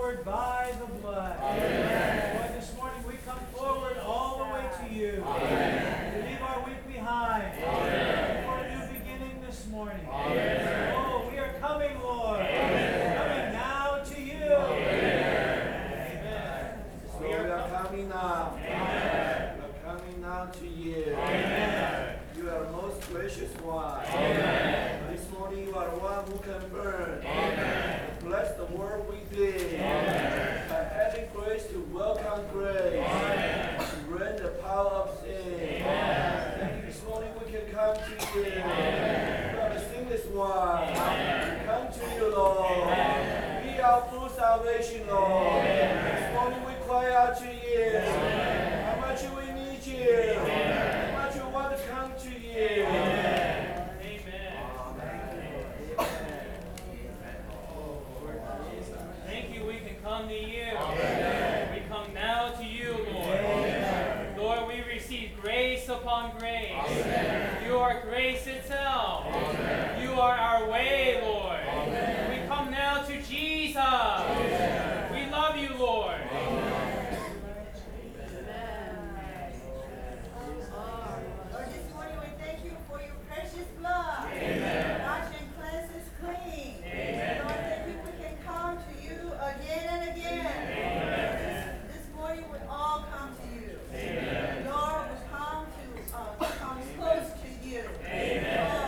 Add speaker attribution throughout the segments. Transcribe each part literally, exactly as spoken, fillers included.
Speaker 1: forward by the blood. Amen. Lord, this morning we come forward all the way to you. Amen. To leave our week behind. Amen. For a new beginning this morning. Amen. Oh, we are coming, Lord. Amen. Coming now to you. Amen. Amen.
Speaker 2: So we are coming now.
Speaker 1: Amen.
Speaker 2: We are coming now to you.
Speaker 1: Amen.
Speaker 2: You are most gracious one.
Speaker 1: Amen.
Speaker 2: This morning you are one who can burn.
Speaker 1: Amen.
Speaker 2: Bless the word we did.
Speaker 1: Amen.
Speaker 2: By adding grace to welcome grace.
Speaker 1: Amen.
Speaker 2: To rend the power of sin.
Speaker 1: Amen.
Speaker 2: And this morning we can come to you.
Speaker 1: Amen.
Speaker 2: We are the sinless one.
Speaker 1: Amen.
Speaker 2: We come to you, Lord.
Speaker 1: Amen.
Speaker 2: Be our full salvation, Lord.
Speaker 1: Amen.
Speaker 2: This morning we cry out to you.
Speaker 1: Amen.
Speaker 2: How much we need you.
Speaker 1: Amen.
Speaker 2: How much we want to come to you.
Speaker 1: Amen.
Speaker 3: Thank you, we can come to you.
Speaker 1: Amen.
Speaker 3: We come now to you, Lord.
Speaker 1: Amen.
Speaker 3: Lord, we receive grace upon grace.
Speaker 1: Amen.
Speaker 3: You are grace itself.
Speaker 1: Amen.
Speaker 3: You are our way, Lord.
Speaker 1: Amen.
Speaker 3: We come now to Jesus.
Speaker 1: Amen.
Speaker 3: We love you, Lord.
Speaker 4: Lord, this morning we thank you for your precious blood.
Speaker 1: Amen.
Speaker 4: Wash and cleanse us clean.
Speaker 1: Amen.
Speaker 4: Lord, thank you we can come to you again and again.
Speaker 1: Amen.
Speaker 4: This, this morning we all come to you.
Speaker 1: Amen.
Speaker 4: Lord, we come to uh, come close to you.
Speaker 1: Amen.
Speaker 4: Lord,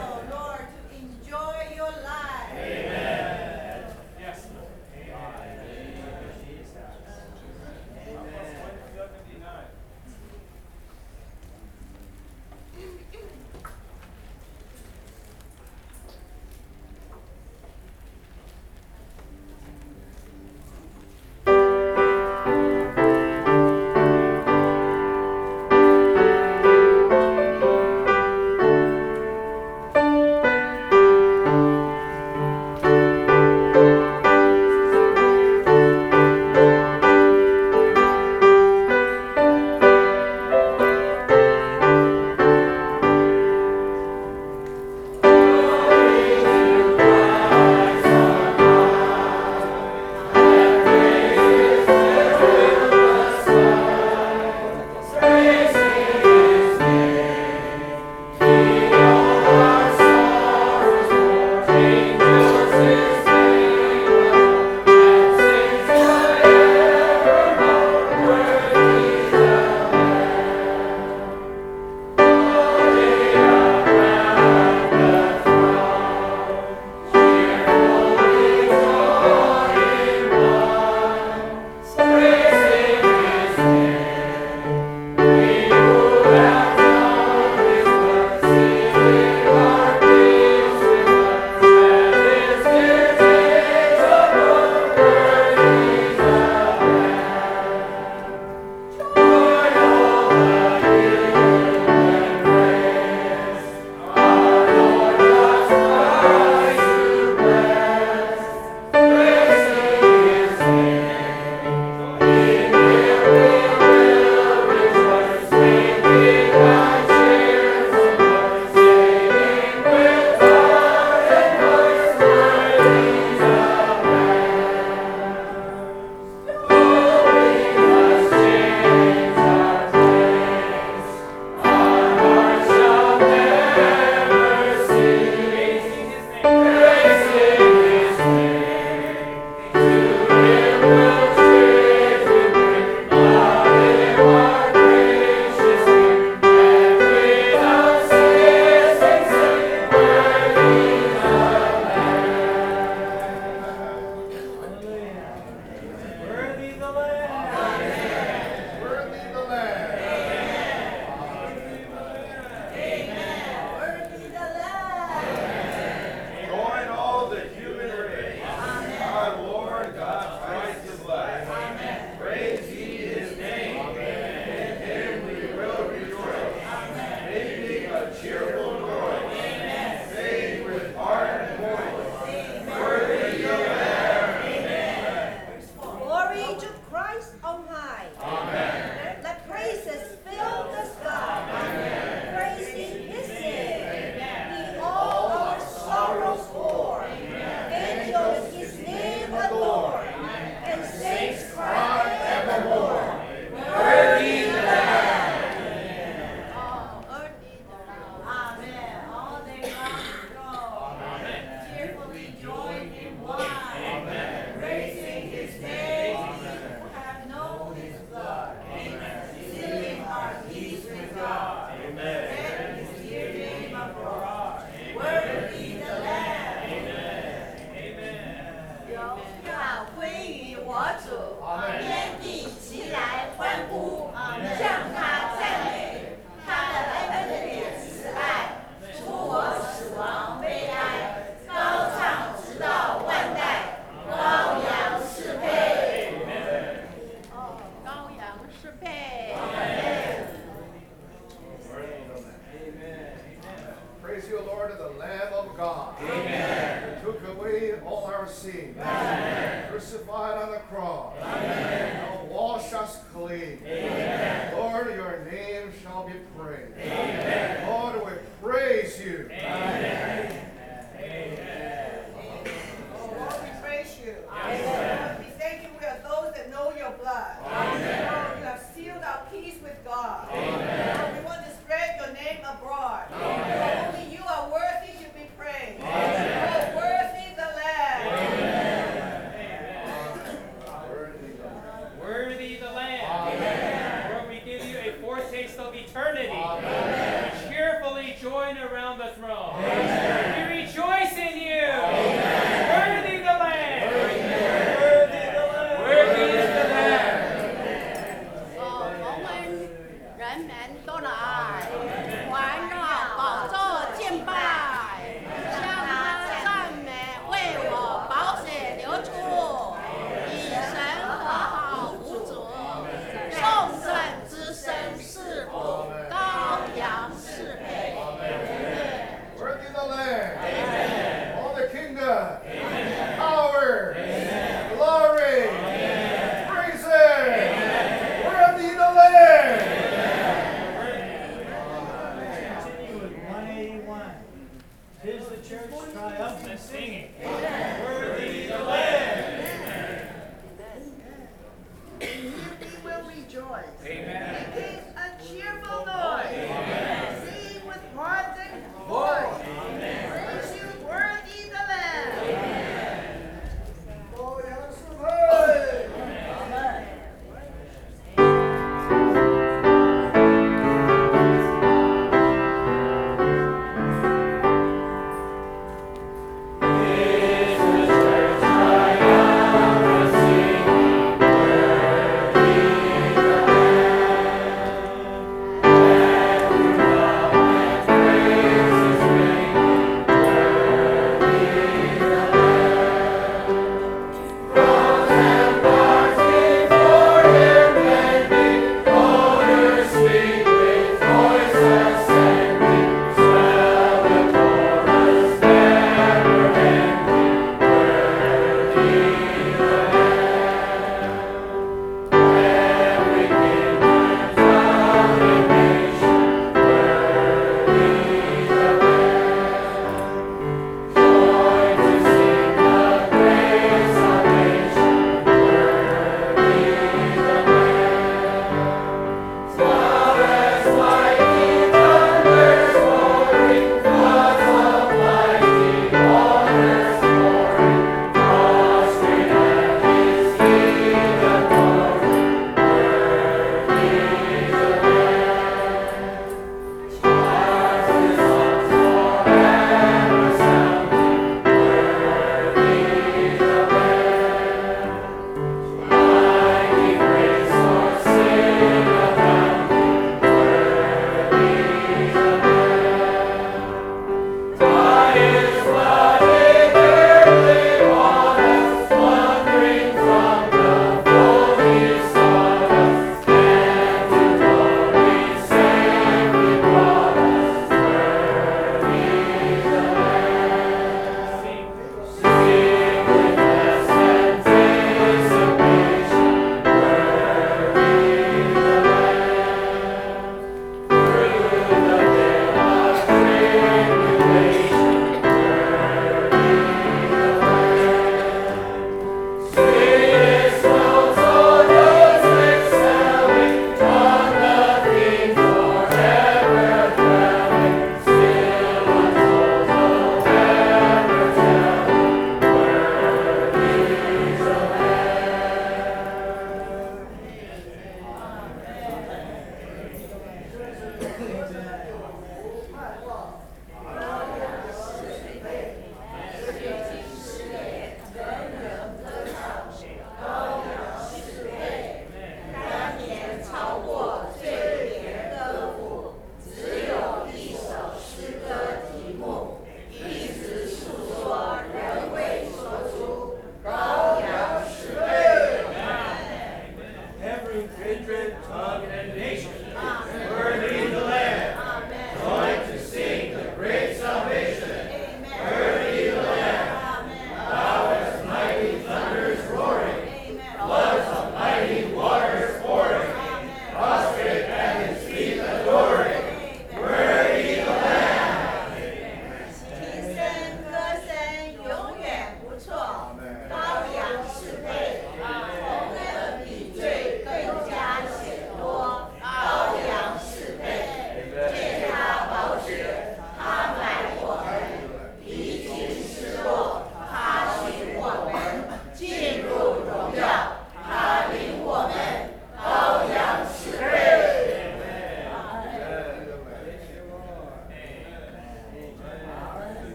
Speaker 4: 主，天地齐来欢呼，向他赞美，他的恩典慈爱，出我死亡悲哀，高唱直到万代，羔羊适配。羔羊适配。
Speaker 5: Praise you, Lord, the Lamb of God. Amen. Who took away all our sins. Amen. Crucified on the cross. Amen. Now wash us clean. Amen. Lord, your name shall be praised. Amen. Lord, we praise you.
Speaker 1: Amen.
Speaker 4: Oh, Lord, we praise you. Lord, we thank you. We are those that know your blood. Lord, you have sealed our peace with God. Lord, we want to spread your name abroad. Lord, only you are worthy to be praised. Oh, worthy the Lamb.
Speaker 3: Worthy the Lamb. Lord, we give you a foretaste of eternity. We cheerfully join around the throne. We rejoice in you. Worthy the Lamb. Worthy is the Lamb.
Speaker 6: 哦，我们人们都来环绕宝座敬拜，向他赞美，为我宝血流出，以神和好无阻，颂赞之声是否羔羊适配。
Speaker 5: Worthy the Lamb. All the kingdom. Power. Glory. Praise Him. Worthy the Lamb.
Speaker 1: Continue with one eighty-one. Tis the church triumphant singing. Worthy the Lamb.
Speaker 4: In him we will rejoice.
Speaker 3: Amen.
Speaker 4: Make a cheerful noise. Sing with hearts and voice. Praise you, worthy the Lamb.
Speaker 2: Oh, yes, hey.
Speaker 3: Worthy the Lamb.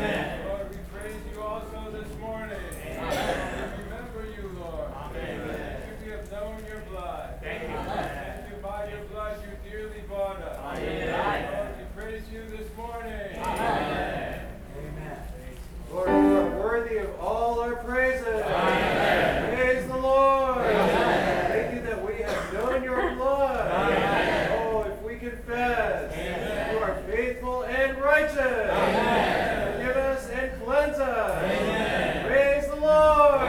Speaker 7: Lord, we praise you also this morning. We remember you, Lord. Thank you, we have known your blood. Thank you. Thank you, by your blood you dearly bought us. Lord, we praise you this morning.
Speaker 1: Amen.
Speaker 2: Lord, you are worthy of all our praises. Praise the Lord. Thank you that we have known your blood. Oh, if we confess, you are faithful and righteous. Forgive us and cleanse us. Praise the Lord.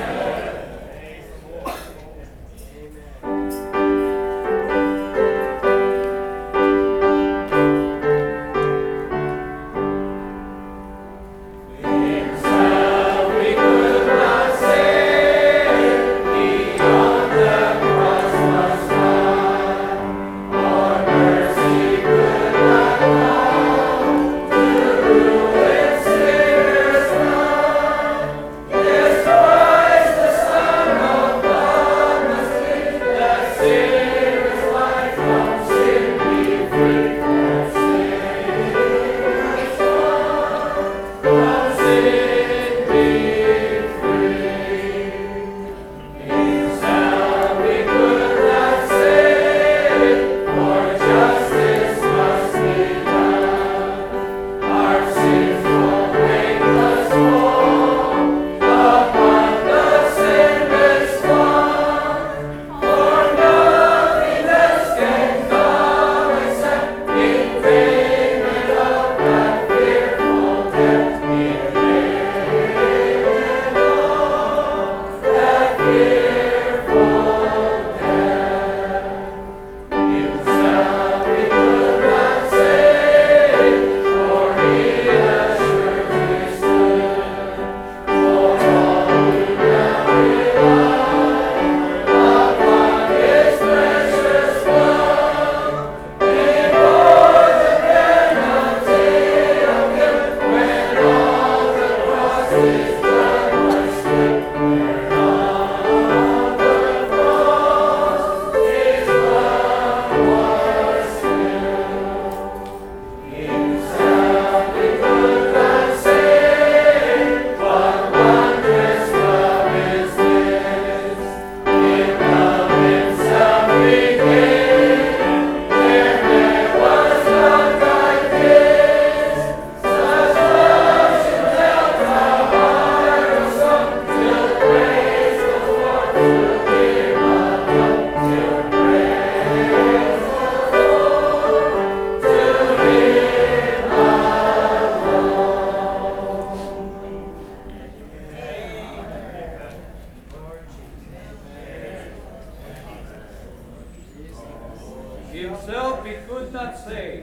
Speaker 8: Himself he could not save.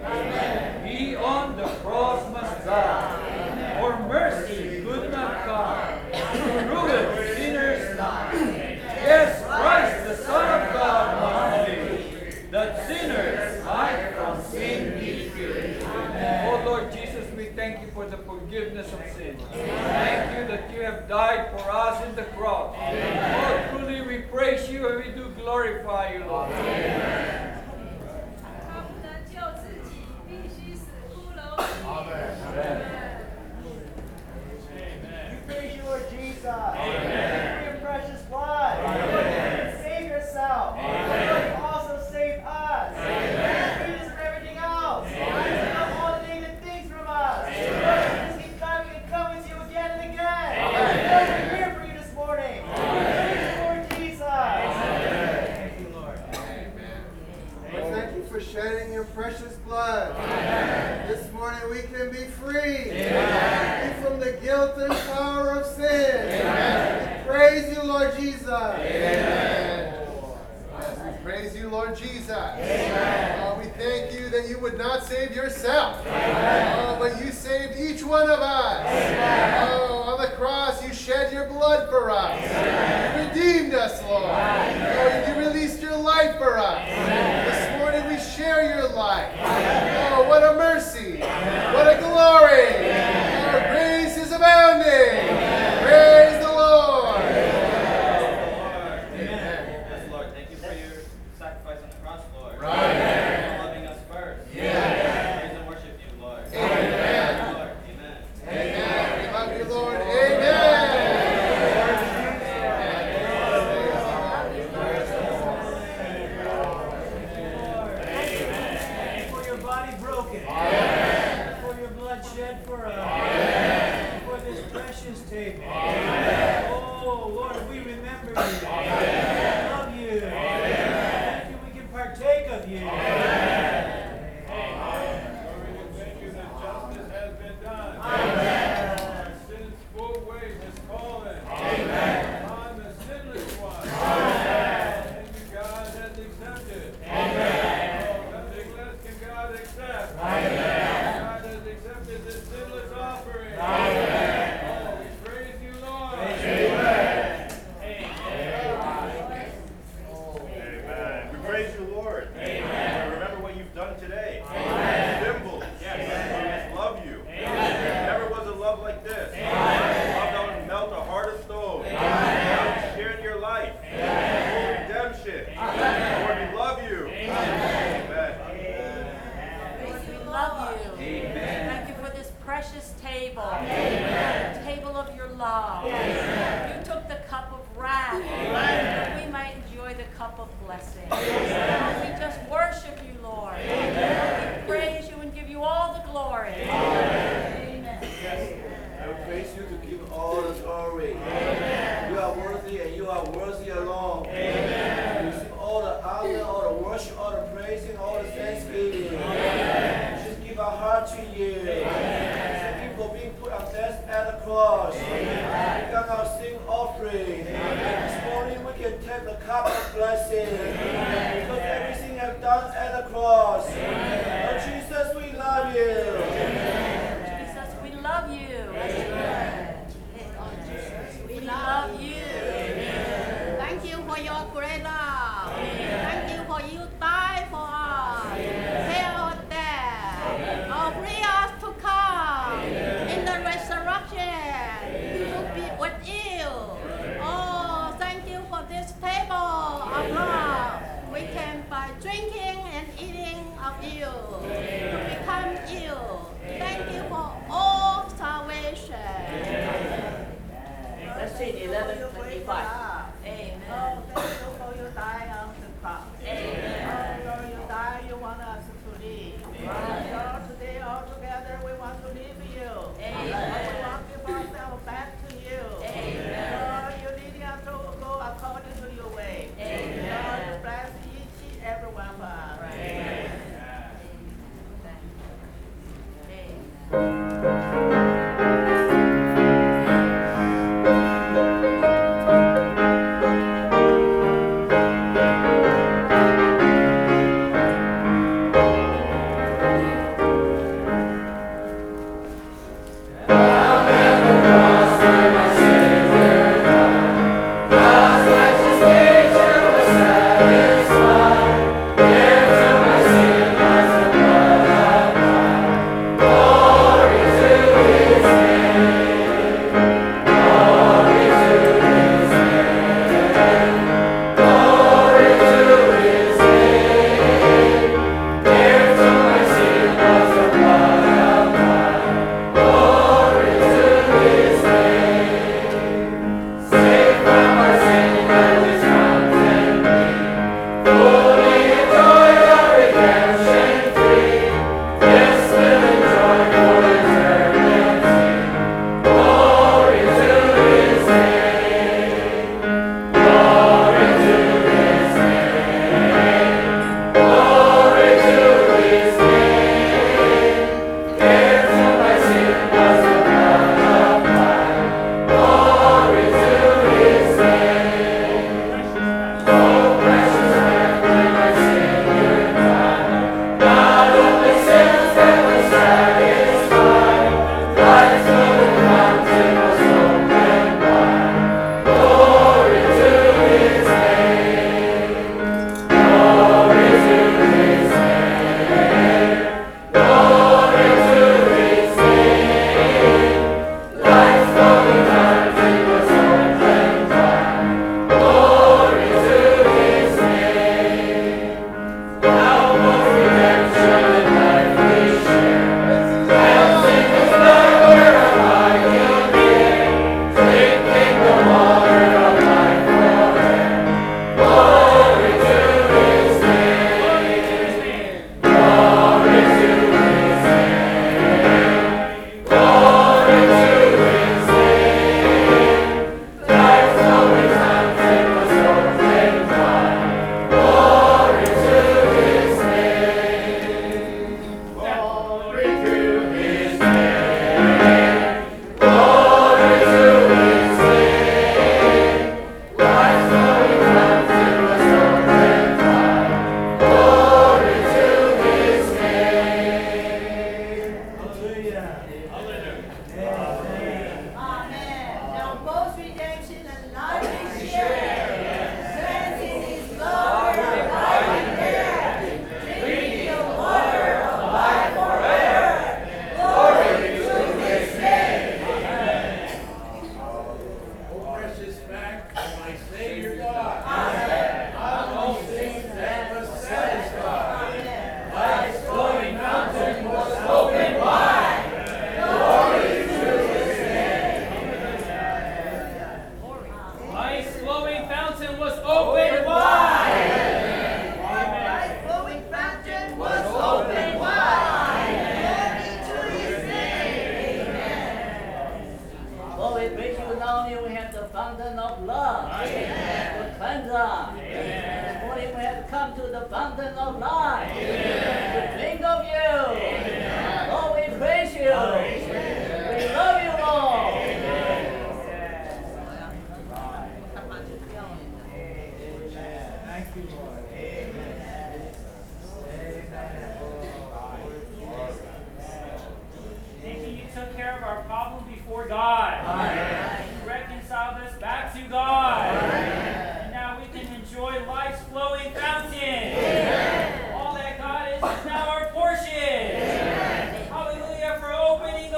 Speaker 8: He on the cross must die. For mercy could not come to ruin sinners' lives. Yes, Christ, the Son of God, must live, that sinners might from sin be free. Oh Lord Jesus, we thank you for the forgiveness of sins. Thank you that you have died for us in the cross. Oh, truly we praise you and we do glorify you, Lord. Amen.
Speaker 9: 他不能救自己，必须死骷髅体。
Speaker 2: We praise you, Lord Jesus. For your precious blood. You save yourself. You also save us. You freed us from everything else. You know all the negative things from us. Just keep coming and coming to you again and again. Lord, we're here for you this morning. Praise you, Lord Jesus.
Speaker 1: Thank you, Lord.
Speaker 5: Lord, thank you for shedding your precious blood. This morning we can be free. Free from the guilt and power of sin. We praise you, Lord Jesus. Amen. Yes, we praise you, Lord Jesus. Oh, we thank you that you would not save yourself. Oh, but you saved each one of us. Oh, on the cross you shed your blood for us. You redeemed us, Lord. Oh, you released your life for us. This morning we share your life. Oh, what a mercy. What a glory. Our grace is abounding. Praise the Lord.
Speaker 10: Yes, Lord. Thank you for your sacrifice on the cross, Lord.
Speaker 5: Right.
Speaker 10: For loving us first.
Speaker 5: Yeah.
Speaker 10: Praise and worship you, Lord.
Speaker 5: Amen.
Speaker 10: Lord. Amen.
Speaker 5: Amen.
Speaker 6: cup of blessing. Lord, we just worship you, Lord. We praise you and give you all the glory. Amen.
Speaker 11: I praise you to give all the glory. You are worthy and you are worthy alone. You receive all the honor, all the worship, all the praising, all the thanksgiving. Just give our heart to you. Thank you for being put on death at the cross. We got our sin offering. This morning we can take the cup of blessing because everything I've done at the cross. Lord Jesus, we love you.
Speaker 6: Jesus, we love you. We love you. Thank you for your great love. Thank you for you died for us. Pay our debt. Oh, free us to come in the resurrection to be with you. Oh, thank you for this table of love. We can by drinking and eating of you to become you.
Speaker 12: Lord, we praise you. Not only we have the fountain of love to cleanse us. This morning we have come to the fountain of life to drink of you. Lord, we praise you. We love you, Lord.
Speaker 1: Thank you, Lord.
Speaker 3: Thank you, you took care of our problem before God. You reconciled us back to God. And now we can enjoy life's flowing fountain. All that God is is now our portion. Hallelujah for opening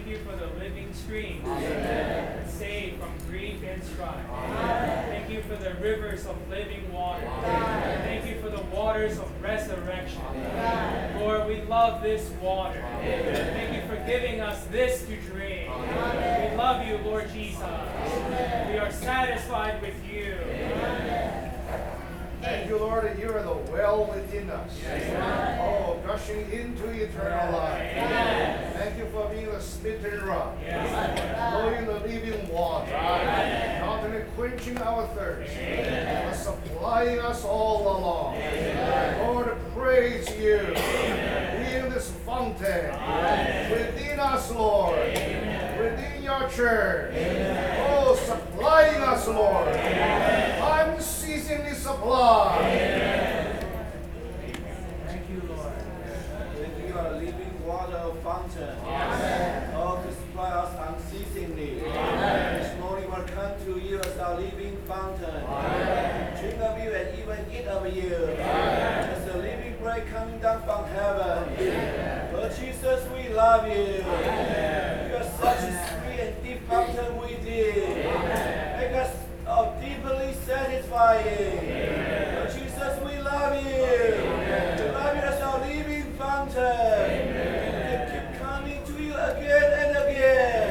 Speaker 3: Thank you for the living streams that save from grief and strife. Thank you for the rivers of living water. Thank you for the waters of resurrection. Lord, we love this water. Thank you for giving us this to drink. We love you, Lord Jesus. We are satisfied with you.
Speaker 5: Thank you, Lord, that you are the well within us. Oh, gushing into eternal life. Thank you for being the smitten rock, flowing the living water, not only quenching our thirst, but supplying us all along. Lord, praise you, being this fountain within us, Lord, within your church. Oh, supplying us, Lord. Unceasingly supply.
Speaker 1: Thank you, Lord.
Speaker 11: Thank you, our living water fountain. Oh, to supply us unceasingly. This morning we'll come to you as our living fountain. Drink of you and even eat of you. As the living bread coming down from heaven. Lord Jesus, we love you. You are such a sweet and deep fountain within. Make us oh, deeply satisfying. Lord Jesus, we love you. We love you as our living fountain. We keep coming to you again and again.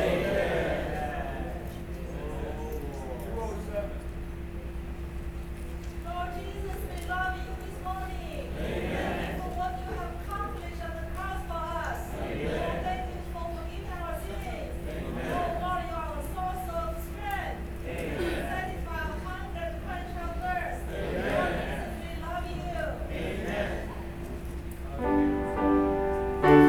Speaker 9: Lord Jesus, we love you this morning. Thank you for what you have accomplished on the cross for us. Lord, thank you for forgiving our sins. Oh, Lord, you are a source of strength. You satisfy our hunger and quench our thirst. Lord Jesus, we love you.
Speaker 1: Amen.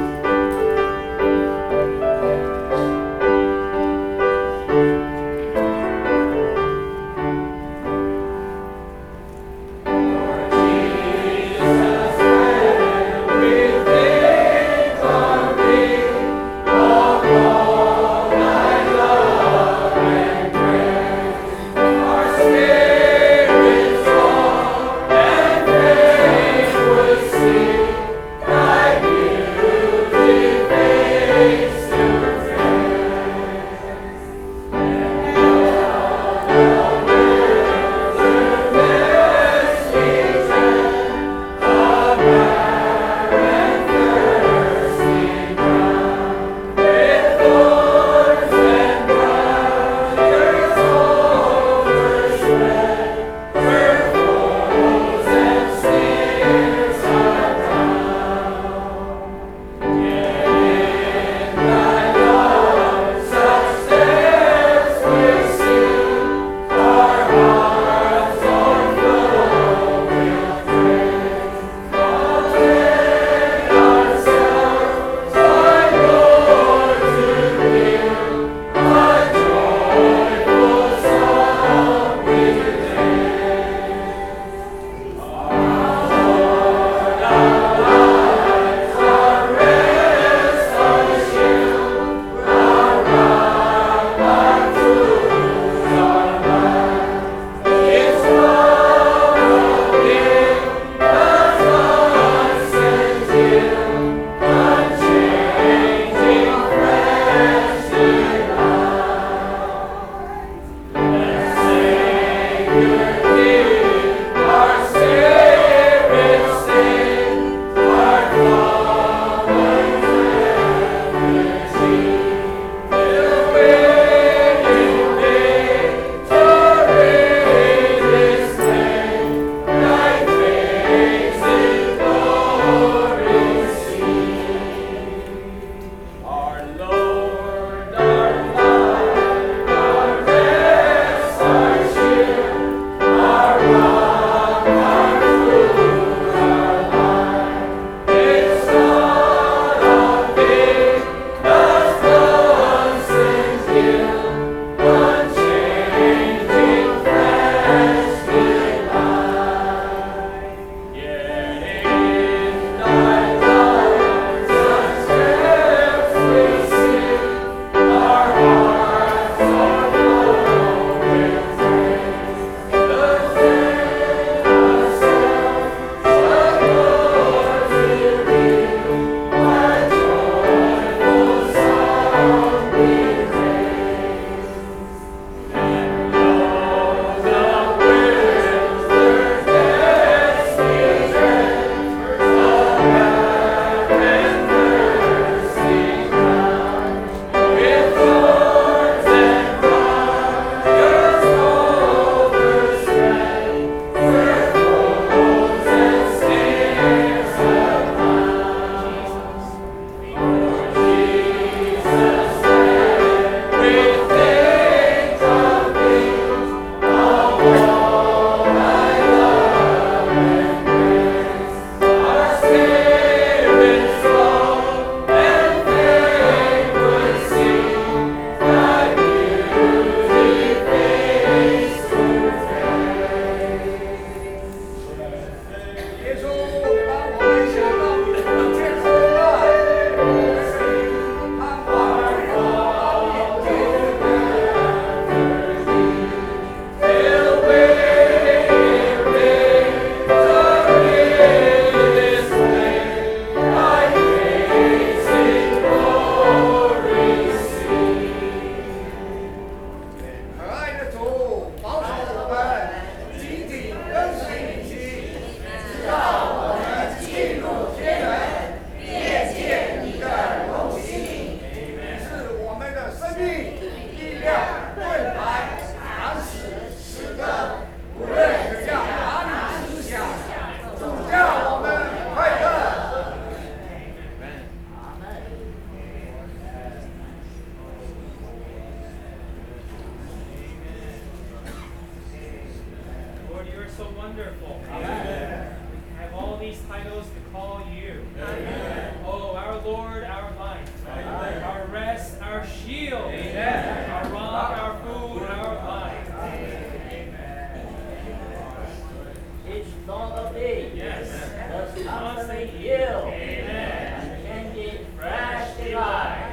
Speaker 3: so wonderful. Amen. We have all these titles to call you. Amen. Oh, our Lord, our life, Amen. Our rest, our shield, Amen. Our rock, our food, our life.
Speaker 12: Each thought of thee
Speaker 3: Yes.
Speaker 12: does constantly yield
Speaker 3: Amen.
Speaker 12: and changing fresh delight.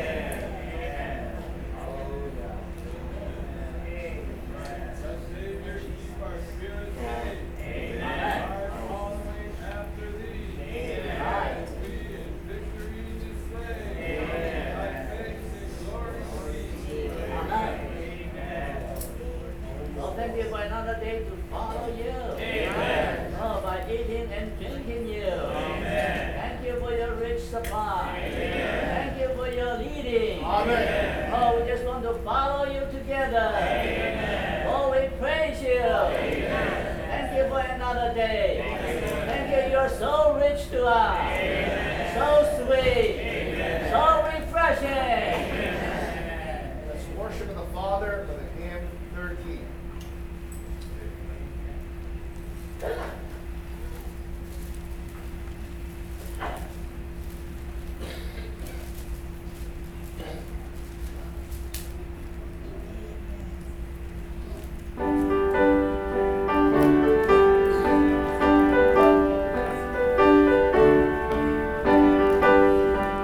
Speaker 7: Savior, keep our spirits ready. Our following after thee. As we in victory display. Thy face in glory see.
Speaker 12: Amen. Lord, thank you for another day to follow you.
Speaker 3: Amen.
Speaker 12: Oh, by eating and drinking you.
Speaker 3: Amen.
Speaker 12: Thank you for your rich supply. Amen. Thank you for your leading.
Speaker 5: Amen.
Speaker 12: Oh, we just want to follow you together.
Speaker 3: Amen.
Speaker 12: Oh, we praise you.
Speaker 3: Amen.
Speaker 12: Thank you for another day. Amen. Thank you, you're so rich to us.
Speaker 3: Amen.
Speaker 12: So sweet.
Speaker 3: Amen.
Speaker 12: So refreshing.
Speaker 5: Let's worship the Father with a hymn thirteen.
Speaker 4: Amen.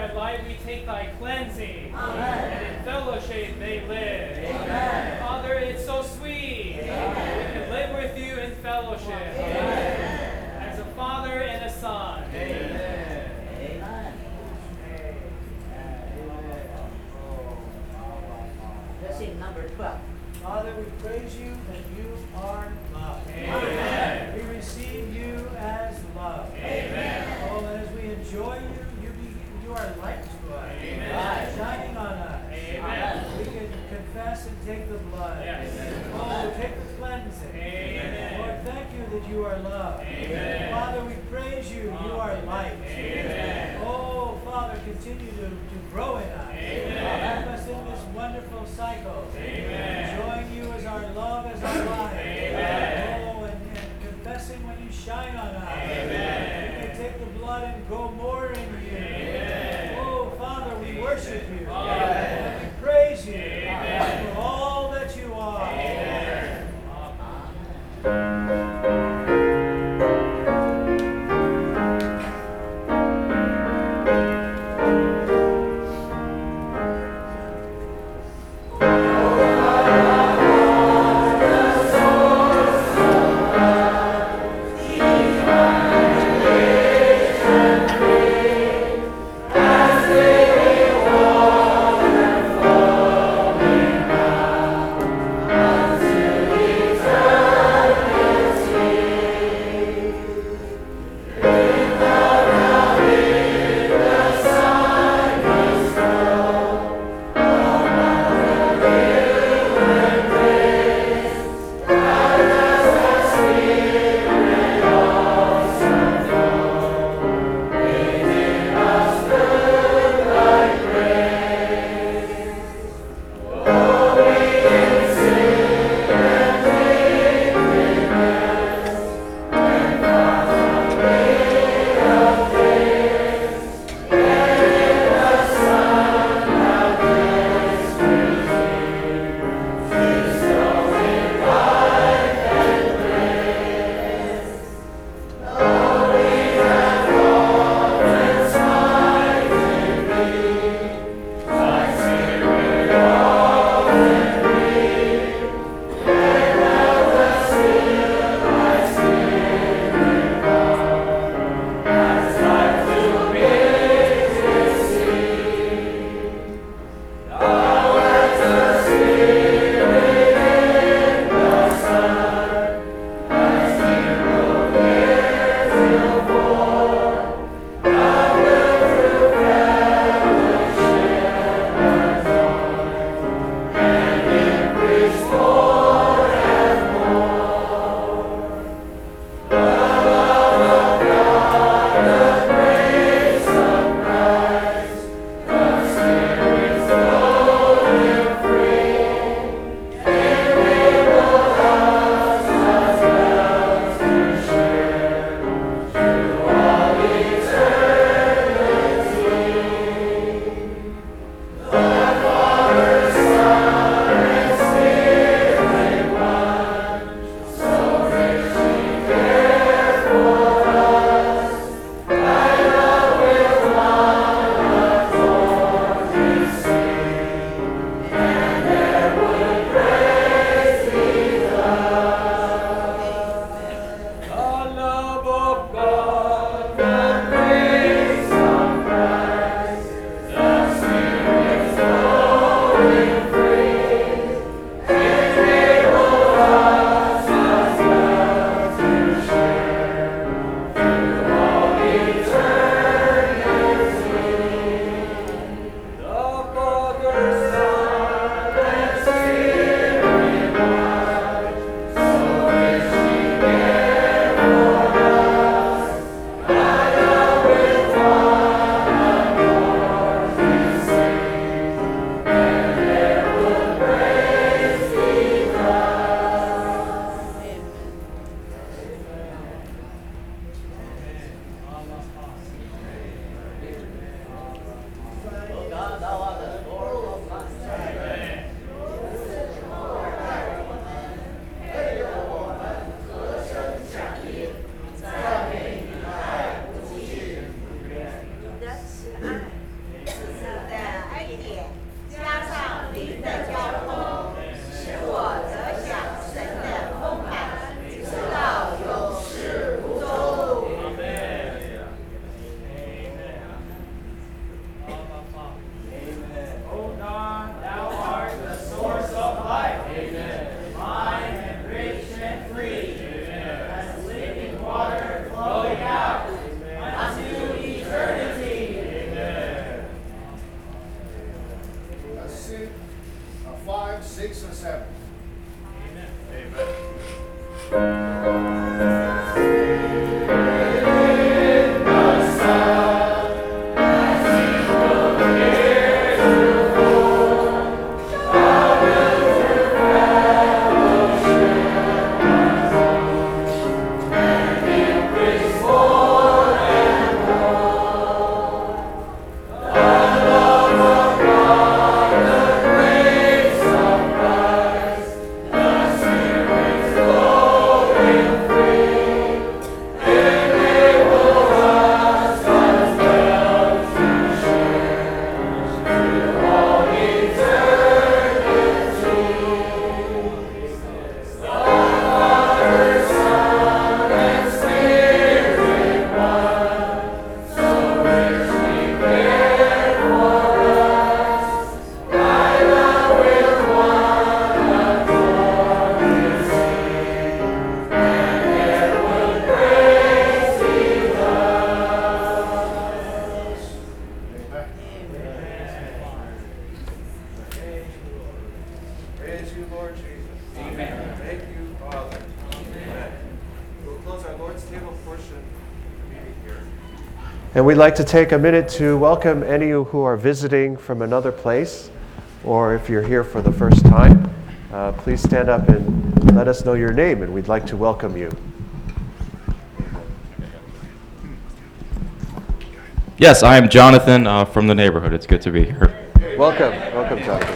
Speaker 3: thy light we take thy cleansing. And in fellowship they live. Father, it's so sweet. We can live with you in fellowship. As a father and a son.
Speaker 12: Amen. Let's sing number twelve.
Speaker 1: Father, we praise you that you are love.
Speaker 3: Amen.
Speaker 1: We receive you as love.
Speaker 3: Amen.
Speaker 1: Oh, and as we enjoy you, you, be, you are light to us.
Speaker 3: Amen.
Speaker 1: Shining on us.
Speaker 3: Amen.
Speaker 1: We can confess and take the blood.
Speaker 3: Yes.
Speaker 1: Oh, take the cleansing.
Speaker 3: Amen.
Speaker 1: Lord, thank you that you are love.
Speaker 3: Amen.
Speaker 1: Father, we praise you. You are light.
Speaker 3: Amen.
Speaker 1: Oh, Father, continue to, to grow in us.
Speaker 3: Amen.
Speaker 1: Keep us in this wonderful cycle.
Speaker 3: Amen.
Speaker 1: Enjoying you as our love, as our life.
Speaker 3: Amen.
Speaker 1: Oh, and, and confessing when you shine on us.
Speaker 3: Amen.
Speaker 1: We can take the blood and go more in you.
Speaker 3: Amen.
Speaker 1: Oh, Father, we worship you.
Speaker 3: Amen.
Speaker 1: And we praise you
Speaker 3: Amen.
Speaker 1: for all that you are.
Speaker 3: Amen.
Speaker 4: As we walk
Speaker 5: six and seven.
Speaker 7: Praise you, Lord Jesus. Amen. Thank you, Father. Amen. We'll close our Lord's table portion of the meeting here.
Speaker 13: And we'd like to take a minute to welcome any who are visiting from another place, or if you're here for the first time, uh, please stand up and let us know your name, and we'd like to welcome you.
Speaker 14: Yes, I am Jonathan uh, from the neighborhood. It's good to be here.
Speaker 13: Welcome. Welcome, Jonathan.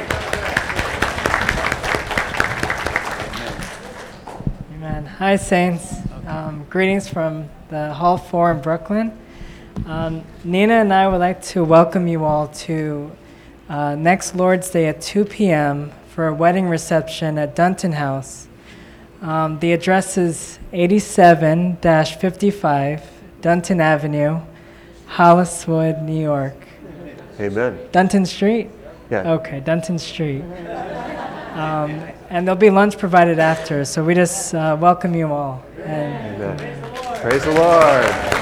Speaker 15: Amen. Hi, Saints. Um, greetings from the Hall four in Brooklyn. Um, Nina and I would like to welcome you all to uh, next Lord's Day at two p.m. for a wedding reception at Dunton House. Um, the address is eighty-seven fifty-five Dunton Avenue, Holliswood, New York.
Speaker 13: Amen.
Speaker 15: Dunton Street?
Speaker 13: Yeah.
Speaker 15: Okay, Dunton Street. Um, and there'll be lunch provided after, so we just uh, welcome you all. And
Speaker 13: Amen. Praise the Lord.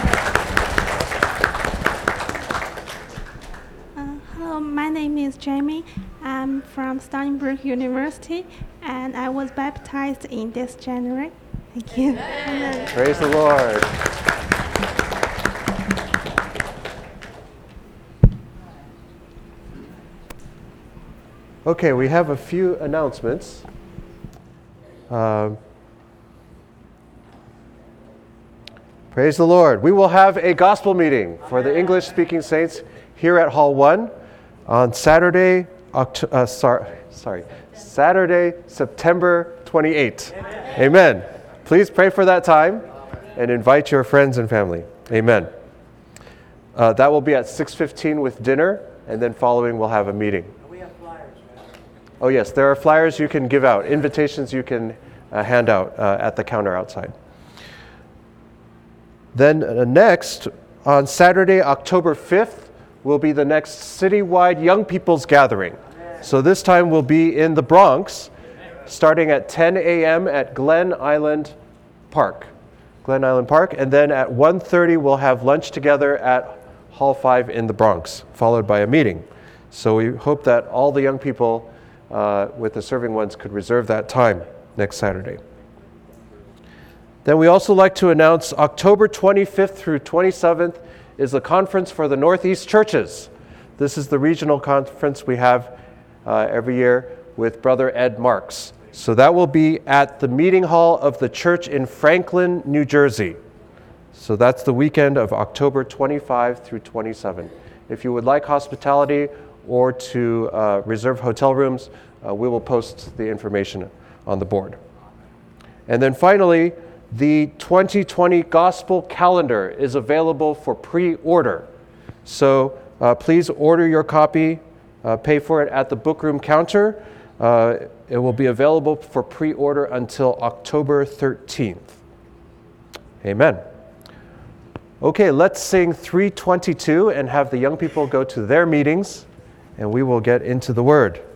Speaker 16: Uh, hello, my name is Jamie. I'm from Stony Brook University, and I was baptized in this January. Thank you. Amen.
Speaker 13: Praise the Lord. Okay, we have a few announcements. Um, praise the Lord. We will have a gospel meeting for the English-speaking saints here at Hall one on Saturday, Oct- uh, sorry, sorry, Saturday, September twenty-eighth. Amen. Amen. Please pray for that time and invite your friends and family. Amen. Uh, that will be at six fifteen with dinner, and then following we'll have a meeting. Oh yes, there are flyers you can give out, invitations you can uh, hand out uh, at the counter outside. Then uh, next, on Saturday, October fifth, will be the next citywide Young People's Gathering. So this time we'll be in the Bronx, starting at ten a.m. at Glen Island Park. Glen Island Park, and then at one thirty we'll have lunch together at Hall five in the Bronx, followed by a meeting. So we hope that all the young people Uh, with the serving ones could reserve that time next Saturday. Then we also like to announce October twenty-fifth through twenty-seventh is a conference for the Northeast churches. This is the regional conference we have uh, every year with Brother Ed Marks. So that will be at the meeting hall of the church in Franklin, New Jersey. So that's the weekend of October twenty-fifth through twenty-seventh. If you would like hospitality or to uh, reserve hotel rooms, uh, we will post the information on the board. And then finally, the twenty twenty Gospel Calendar is available for pre-order. So uh, please order your copy, uh, pay for it at the book room counter. Uh, it will be available for pre-order until October thirteenth. Amen. Okay, let's sing three twenty-two and have the young people go to their meetings, and we will get into the Word.